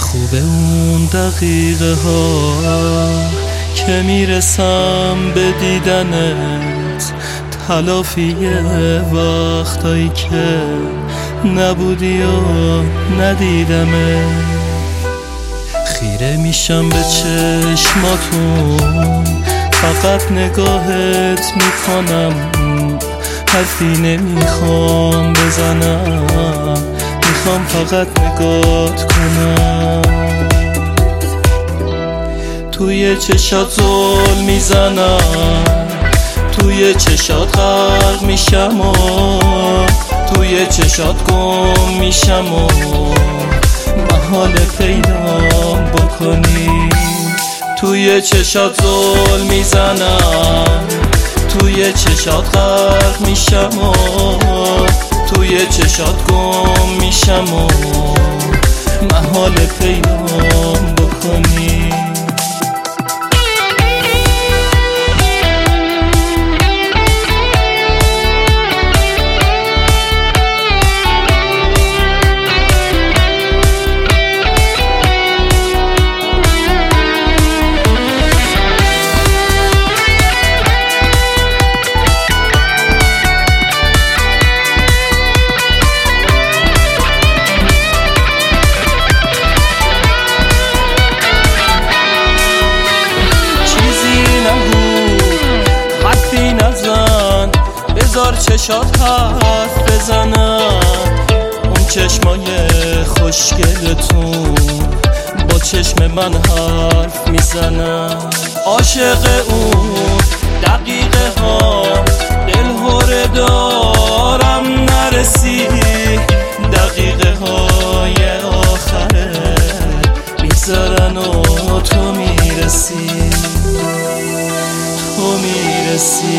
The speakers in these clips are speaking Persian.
خوبه اون دقیقه ها که میرسم به دیدنت، تلافی وقتایی که نبودی و ندیدمت. خیره میشم به چشماتون، فقط نگاهت میکنم، حرفی نمیخوام بزنم، میخوام فقط نگات کنم. توی چشات زل میزنم، توی چشات غرق میشم و توی چشات گم میشم و محال پیدام بکنی. توی چشات زل میزنم، توی چشات غرق میشم و توی چشات گم میشم و محال پیدام بکنی. بذار چشات حرف بزنم، اون چشمای خوشگلتون با چشم من حرف میزنم. عاشق اون دقیقه ها دلهوره دارم، نرسی دقیقه های آخره میگذرن و تو میرسی، تو میرسی.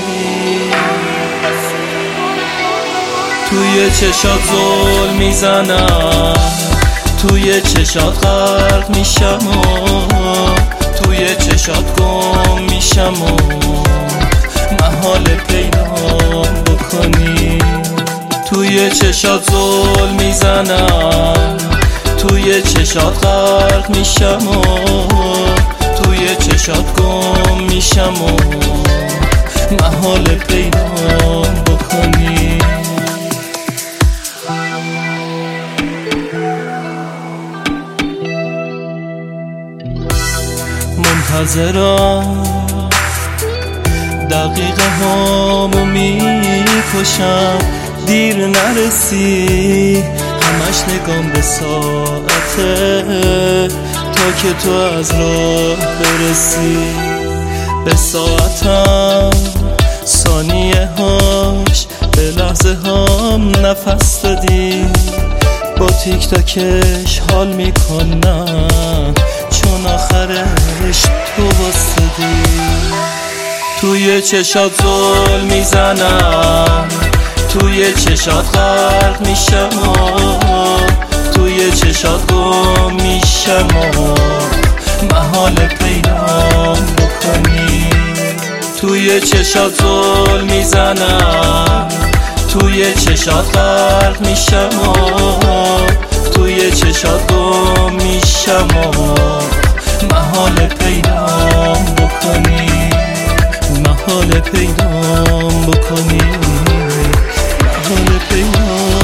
توی چشات زل میزنم، توی چشات غرق میشم و توی چشات گم میشم و محال پیدام بکنی. توی چشات زل میزنم، توی چشات غرق میشم و توی چشات گم میشم و محال پیدام بکنی. منتظرم دقیقه هامو میکشم، دیر نرسی، همش نگام به ساعته تا که تو از راه برسی. به ساعتم ثانیه هاش به لحظه هام نفس دادی، با تیک تاکش حال میکنم چون آخرش تو واسدی. توی چشات زل میزنم، توی چشات غرق میشم و توی چشات گم میشم و محال پیدام بکنی. توی چشات زل میزنم، توی چشات غرق میشم و توی چشات گم میشم و محال پیدام بکنی، محال پیدام بکنی، محال پیدام